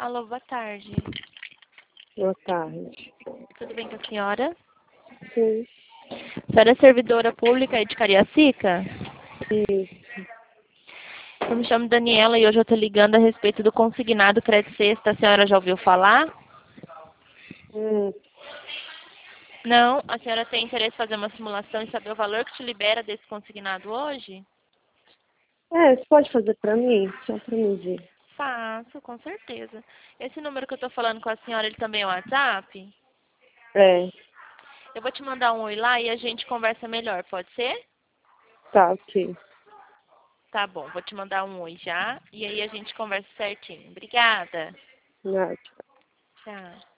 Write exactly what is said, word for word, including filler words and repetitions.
Alô, boa tarde. Boa tarde. Tudo bem com a senhora? Sim. A senhora é servidora pública aí de Cariacica? Isso. Eu me chamo Daniela e hoje eu estou ligando a respeito do consignado crédito sexta. A senhora já ouviu falar? Hum. Não? A senhora tem interesse em fazer uma simulação e saber o valor que te libera desse consignado hoje? É, você pode fazer pra mim? Só pra mim ver. Faço, com certeza. Esse número que eu estou falando com a senhora, ele também é o WhatsApp? É, Eu vou te mandar um oi lá e a gente conversa melhor, pode ser? tá, ok. Tá bom, vou te mandar um oi já e aí a gente conversa certinho. Obrigada. Nada. Tchau.